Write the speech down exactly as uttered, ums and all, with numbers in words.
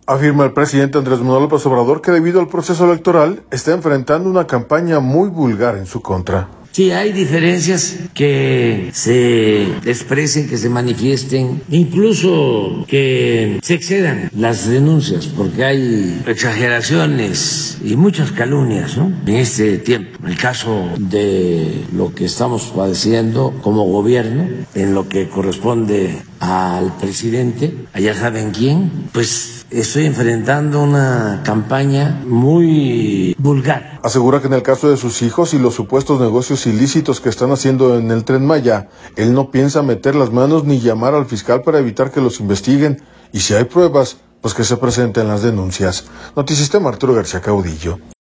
Afirma el presidente Andrés Manuel López Obrador que debido al proceso electoral está enfrentando una campaña muy vulgar en su contra. Sí, hay diferencias que se expresen, que se manifiesten, incluso que se excedan las denuncias, porque hay exageraciones y muchas calumnias, ¿no? En este tiempo. El caso de lo que estamos padeciendo como gobierno, en lo que corresponde al presidente, allá saben quién, pues estoy enfrentando una campaña muy vulgar. Asegura que en el caso de sus hijos y los supuestos negocios ilícitos que están haciendo en el Tren Maya, él no piensa meter las manos ni llamar al fiscal para evitar que los investiguen, y si hay pruebas, pues que se presenten las denuncias. Noticistema, Arturo García Caudillo.